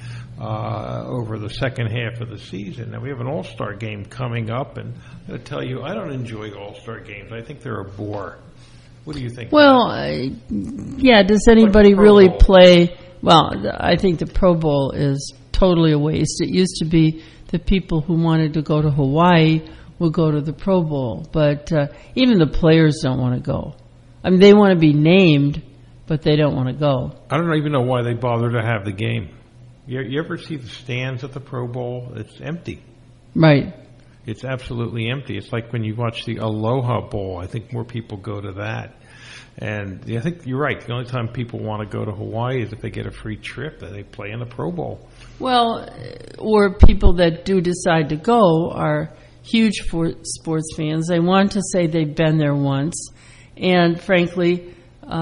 over the second half of the season. Now, we have an All-Star game coming up, and I'm going to tell you, I don't enjoy All-Star games. I think they're a bore. What do you think? Well, does anybody really play? Well, I think the Pro Bowl is totally a waste. It used to be the people who wanted to go to Hawaii will go to the Pro Bowl, but even the players don't want to go. I mean, they want to be named, but they don't want to go. I don't even know why they bother to have the game. You ever see the stands at the Pro Bowl? It's empty. Right. It's absolutely empty. It's like when you watch the Aloha Bowl. I think more people go to that. And I think you're right. The only time people want to go to Hawaii is if they get a free trip that they play in the Pro Bowl. Well, or people that do decide to go are huge sports fans. They want to say they've been there once, and frankly,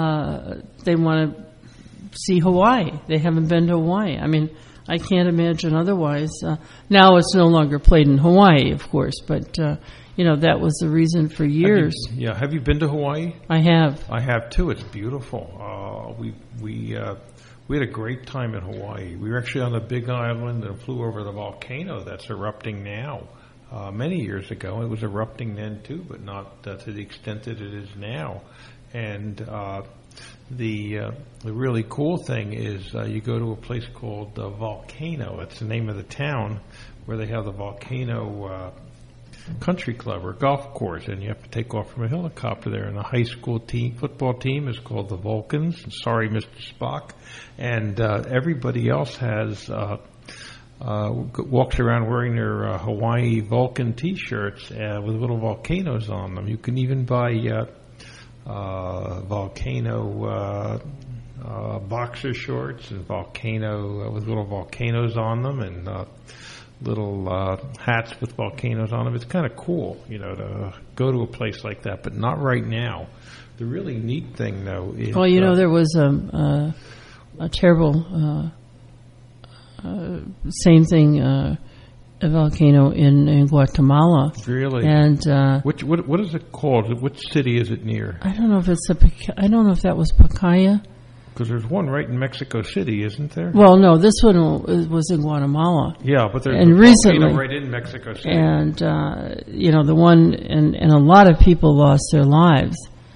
they want to see Hawaii. They haven't been to Hawaii. I mean, I can't imagine otherwise. Now it's no longer played in Hawaii, of course, but that was the reason for years. Have you been to Hawaii? I have. I have too. It's beautiful. We had a great time in Hawaii. We were actually on the Big Island and flew over the volcano that's erupting now. Many years ago, it was erupting then too, but not to the extent that it is now. And the really cool thing is you go to a place called Volcano. It's the name of the town where they have the Volcano Country Club or golf course, and you have to take off from a helicopter there. And the high school football team is called the Vulcans. Sorry, Mr. Spock. And everybody else has walks around wearing their Hawaii Vulcan T-shirts with little volcanoes on them. You can even buy volcano boxer shorts and volcano with little volcanoes on them, and little hats with volcanoes on them. It's kind of cool, to go to a place like that, but not right now. The really neat thing, though, is there was a terrible same thing, a volcano in Guatemala. Really? And what is it called? Which city is it near? I don't know if I don't know if that was Pacaya. Because there's one right in Mexico City, isn't there? Well, no, this one was in Guatemala. Yeah, but there's a volcano right in Mexico City. And the one and a lot of people lost their lives.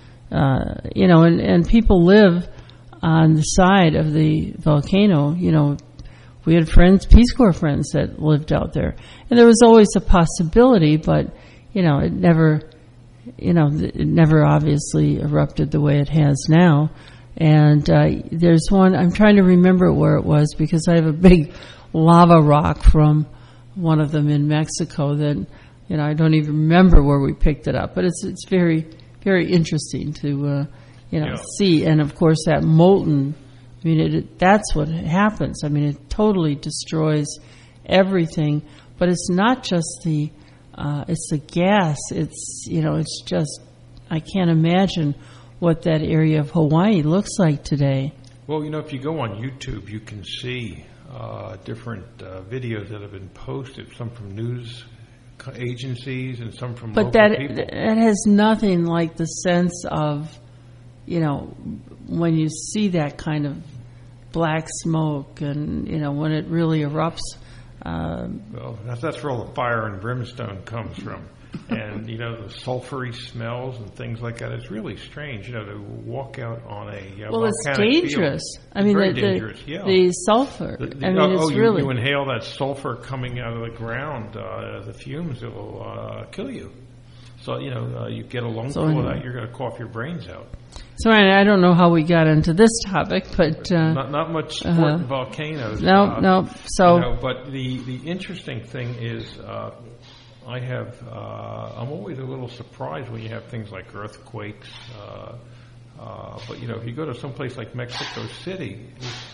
And people live on the side of the volcano. We had Peace Corps friends that lived out there, and there was always a possibility, but it never obviously erupted the way it has now. And there's one, I'm trying to remember where it was because I have a big lava rock from one of them in Mexico that I don't even remember where we picked it up, but it's very, very interesting to see. And of course that molten, that's what happens. It totally destroys everything. But it's not just it's the gas. It's just, I can't imagine what that area of Hawaii looks like today. Well, if you go on YouTube, you can see different videos that have been posted, some from news agencies and some from local people. But that has nothing like the sense of, when you see that kind of black smoke and, when it really erupts. Well, that's where all the fire and brimstone comes from. And, the sulfury smells and things like that. It's really strange, to walk out on a well, it's dangerous. Field. Very dangerous, yeah. The sulfur. You inhale that sulfur coming out of the ground, the fumes, it will kill you. So, you get a lungful of that, you're going to cough your brains out. So I don't know how we got into this topic, but not much sport and volcanoes. No. So, but the interesting thing is, I'm always a little surprised when you have things like earthquakes. But if you go to some place like Mexico City,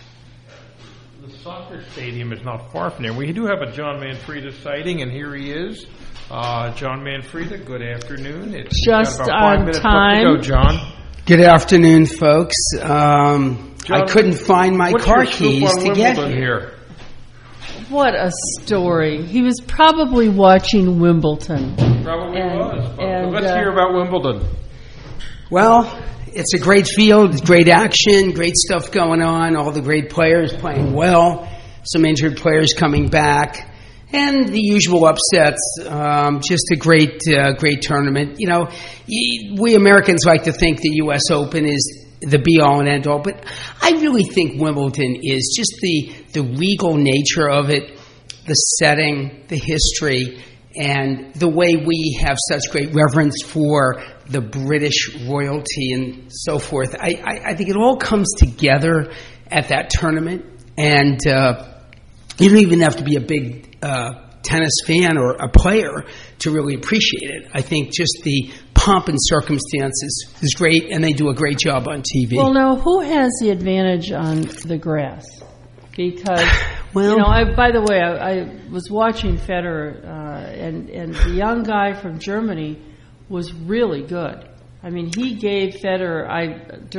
the soccer stadium is not far from there. We do have a John Manfreda sighting, and here he is. John Manfreda, good afternoon. It's just about 5 on minutes time. left to go, John. Good afternoon, folks. John, I couldn't find my car keys to get here. What a story. He was probably watching Wimbledon. Probably was. But let's hear about Wimbledon. Well, it's a great field, great action, great stuff going on, all the great players playing well, some injured players coming back, and the usual upsets. Just a great tournament. We Americans like to think the U.S. Open is the be-all and end-all, but I really think Wimbledon is just the regal nature of it, the setting, the history, and the way we have such great reverence for the British royalty and so forth. I think it all comes together at that tournament, and you don't even have to be a big tennis fan or a player to really appreciate it. I think just the pomp and circumstances is great, and they do a great job on TV. Well, now, who has the advantage on the grass? Because, by the way, I was watching Federer, and the young guy from Germany was really good. I mean, he gave Federer,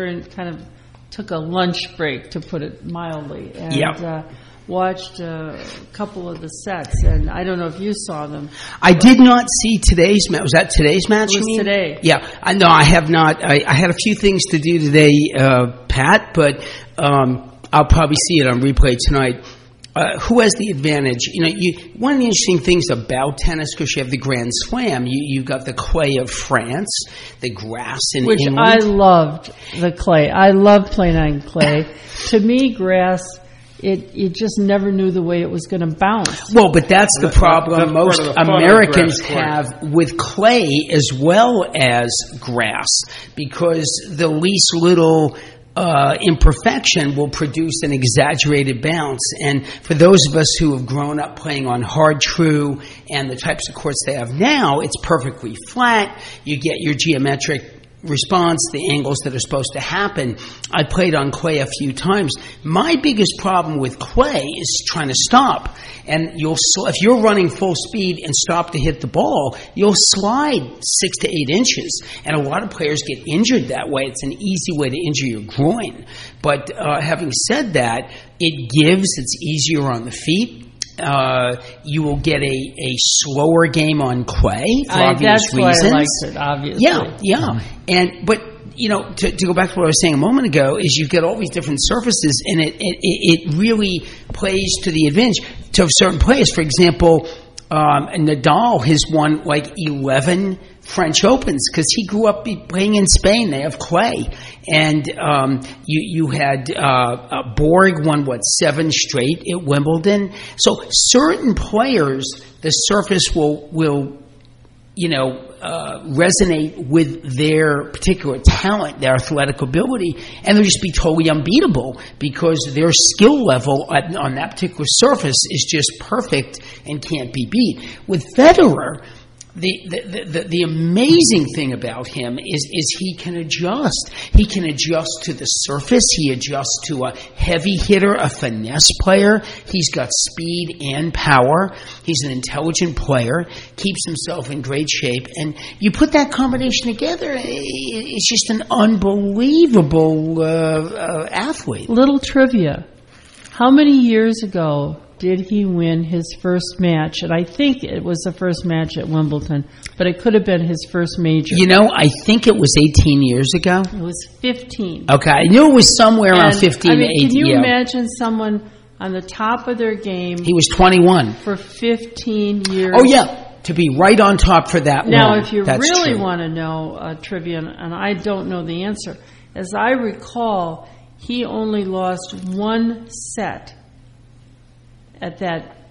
took a lunch break, to put it mildly, and watched a couple of the sets, and I don't know if you saw them. I did not see today's match. Was that today's match? It was today. Yeah, no, I have not. I had a few things to do today, Pat, but I'll probably see it on replay tonight. Who has the advantage? One of the interesting things about tennis, because you have the Grand Slam, you've got the clay of France, the grass in England. Which I loved, the clay. I love playing on clay. To me, grass, it just never knew the way it was going to bounce. Well, but that's the problem most Americans have with clay as well as grass, because the least little imperfection will produce an exaggerated bounce. And for those of us who have grown up playing on hard true and the types of courts they have now, it's perfectly flat. You get your geometric response, the angles that are supposed to happen. I played on clay a few times. My biggest problem with clay is trying to stop. And if you're running full speed and stop to hit the ball, you'll slide 6 to 8 inches. And a lot of players get injured that way. It's an easy way to injure your groin. But having said that, it's easier on the feet. You will get a slower game on clay for obvious reasons. That's why I liked it, obviously. Yeah. But to go back to what I was saying a moment ago, is you get all these different surfaces, and it really plays to the advantage to certain players. For example, Nadal has won like 11 French Opens because he grew up playing in Spain. They have clay. And you had Borg won, 7 straight at Wimbledon. So certain players, the surface will resonate with their particular talent, their athletic ability, and they'll just be totally unbeatable because their skill level on that particular surface is just perfect and can't be beat. With Federer, the amazing thing about him is he can adjust. He can adjust to the surface. He adjusts to a heavy hitter, a finesse player. He's got speed and power. He's an intelligent player, keeps himself in great shape. And you put that combination together, it's just an unbelievable athlete. Little trivia. How many years ago did he win his first match? And I think it was the first match at Wimbledon, but it could have been his first major. I think it was 18 years ago. It was 15. Okay, I knew it was somewhere around 15 to 18. Can you imagine someone on the top of their game? He was 21. For 15 years. Oh, yeah, to be right on top for that long. Now, if you really true. want to know trivia, and I don't know the answer, as I recall, he only lost one set at that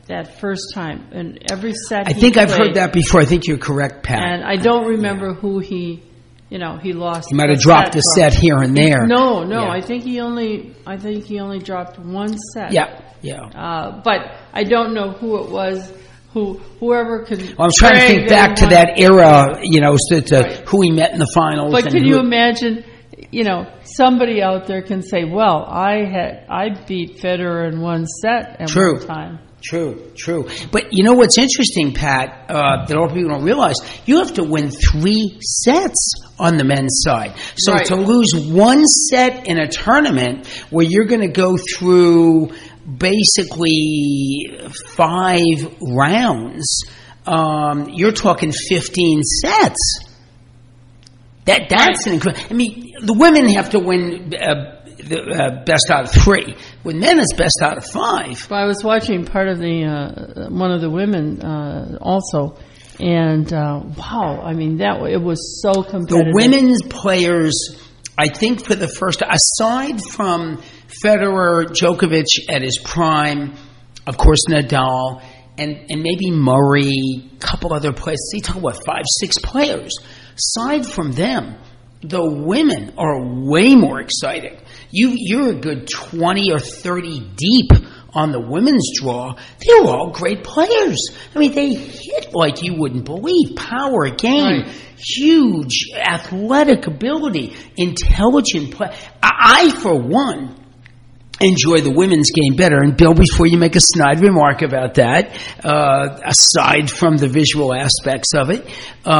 that first time, and every set. I think I've heard that before. I think you're correct, Pat. And I don't remember who he lost. He might have dropped a set here and there. No. Yeah. I think he only dropped one set. Yeah. But I don't know who it was. Whoever could. Well, I'm trying to think back to that era. Who he met in the finals. But can you imagine? Somebody out there can say, "Well, I beat Federer in one set at one time." True. But you know what's interesting, Pat, that all people don't realize, you have to win 3 sets on the men's side. So to lose one set in a tournament where you're going to go through basically 5 rounds, you're talking 15 sets. That's an incredible. I mean, the women have to win the best out of 3. With men, it's best out of 5. Well, I was watching part of the one of the women also, and wow! I mean, it was so competitive. The women's players, I think, for the first, aside from Federer, Djokovic at his prime, of course Nadal, and maybe Murray, a couple other players. So you talk about 5, 6 players. Aside from them, the women are way more exciting. You're a good 20 or 30 deep on the women's draw. They're all great players. I mean, they hit like you wouldn't believe. Power, game, huge athletic ability, intelligent play. I, for one, enjoy the women's game better. And Bill, before you make a snide remark about that, aside from the visual aspects of it,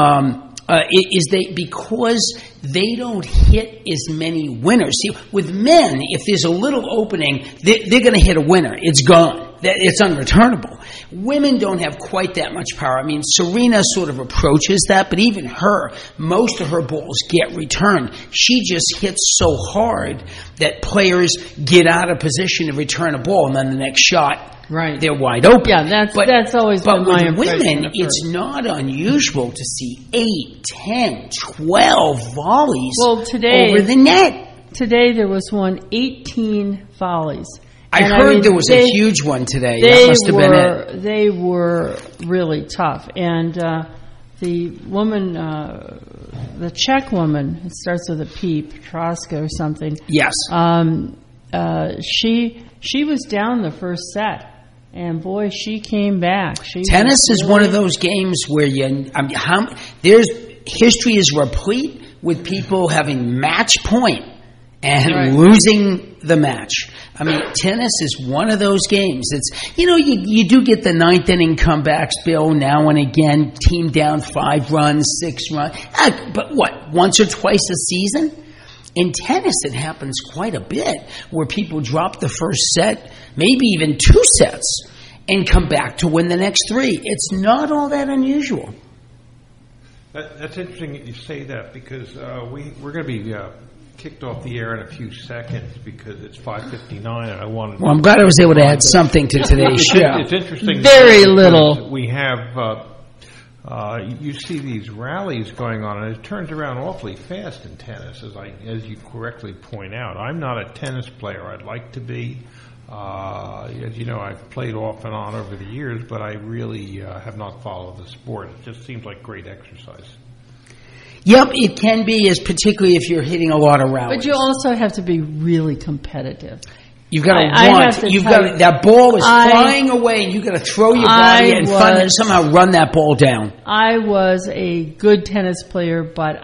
because they don't hit as many winners. See, with men, if there's a little opening, they're going to hit a winner. It's gone. It's unreturnable. Women don't have quite that much power. I mean, Serena sort of approaches that, but even her, most of her balls get returned. She just hits so hard that players get out of position to return a ball, and then the next shot, they're wide open. Yeah, that's always been my impression. But with women, it's not unusual to see 8, 10, 12 volleys over the net. Today there was 18 volleys. I heard there was a huge one today. That must have been it. They were really tough. And the woman, the Czech woman, it starts with a P, Petroska or something. Yes. She was down the first set. And boy, she came back. Tennis is one of those games where history is replete with people having match point and losing the match. I mean, tennis is one of those games. It's you do get the 9th inning comebacks, Bill, now and again, team down 5 runs, 6 runs. But what, once or twice a season? In tennis, it happens quite a bit where people drop the first set, maybe even 2 sets, and come back to win the next 3. It's not all that unusual. That's interesting that you say that, because we're going to be kicked off the air in a few seconds because it's 5:59, and I wanted. Well, I'm glad I was able to add something to today's show. It's interesting. Very little. We have. You see these rallies going on, and it turns around awfully fast in tennis, as you correctly point out. I'm not a tennis player. I'd like to be. As you know, I've played off and on over the years, but I really have not followed the sport. It just seems like great exercise. Yep, it can be, particularly if you're hitting a lot of rallies. But you also have to be really competitive. You've got to that ball is flying away, and you've got to throw your body and somehow run that ball down. I was a good tennis player, but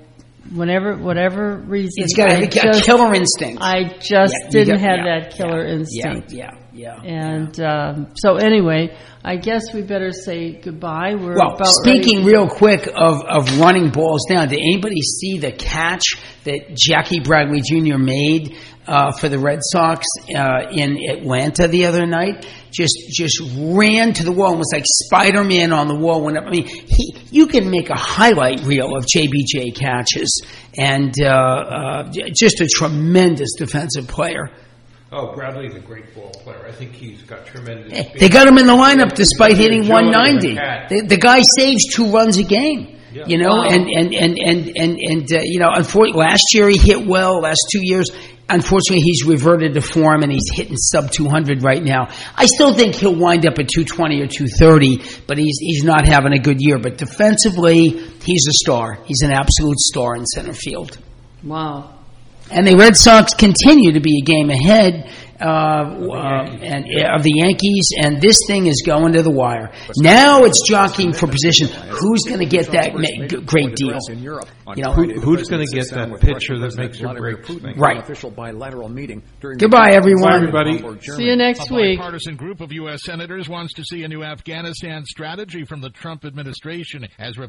whatever reason, it's got a killer instinct. I just didn't have that killer instinct. Yeah. And so anyway, I guess we better say goodbye. Speaking real quick of running balls down, did anybody see the catch that Jackie Bradley Jr. made for the Red Sox in Atlanta the other night? Just ran to the wall and was like Spider-Man on the wall. You can make a highlight reel of JBJ catches, and just a tremendous defensive player. Oh, Bradley's a great ball player. I think he's got tremendous speed. They got him in the lineup despite hitting 190. The guy saves 2 runs a game. You know, Wow. Unfortunately, last year he hit well. Last 2 years, unfortunately, he's reverted to form and he's hitting sub 200 right now. I still think he'll wind up at 220 or 230, but he's not having a good year. But defensively, he's a star. He's an absolute star in center field. Wow. And the Red Sox continue to be a game ahead of the Yankees, and this thing is going to the wire. Now it's jockeying for position. Who's going to get that great deal? You know, who's going to get that pitcher that makes or breaks things? Right. Goodbye, Goodbye, everyone. everybody. See you next week. A bipartisan group of U.S. senators wants to see a new Afghanistan strategy from the Trump administration as